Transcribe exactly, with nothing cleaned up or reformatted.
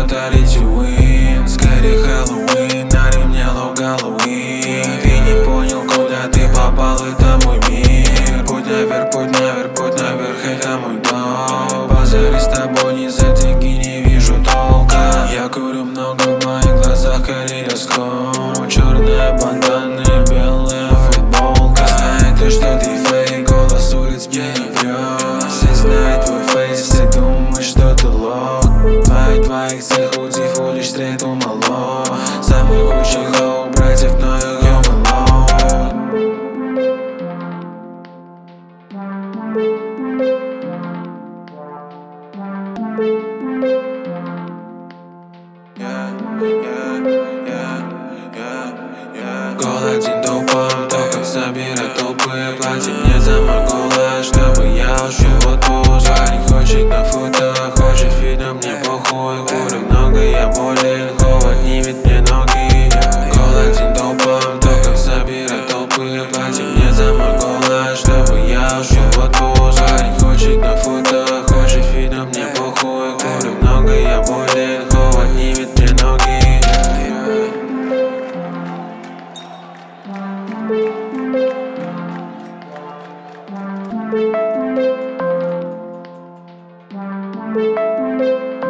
подарите Уин. Скорее Хэллоуин, на ремне лог Галлоуин. И не понял, куда ты попал, это мой мир. Путь наверх, путь наверх, путь наверх, это мой дом. Базари с тобой не за деньги, не вижу толка. Я курю много, в моих глазах калейдоскоп. Черная бандана и белая футболка. Знает то, что ты фейк, голос улиц мне не врет. Все знают твой фейс, все думают, что ты лох. Твоих твоих цель худи, фулишь стрейт умало. Самый худший хоу, братьев, но их юмор. Голоден тупом, только собирать толпы. Плати мне за мой голод, чтобы я ушел в отпуск. Парень хочет на фото, хочет фит, но мне похуй. Курю много, я болен, хоу отнимет мне ноги. Голоден тупом, только собирать толпы. Плати мне за мой голод, чтобы я ушел в отпуск. Парень хочет на фото, хочет фит, но мне похуй. Курю много, я болен, хоу отнимет мне ноги. Thank you.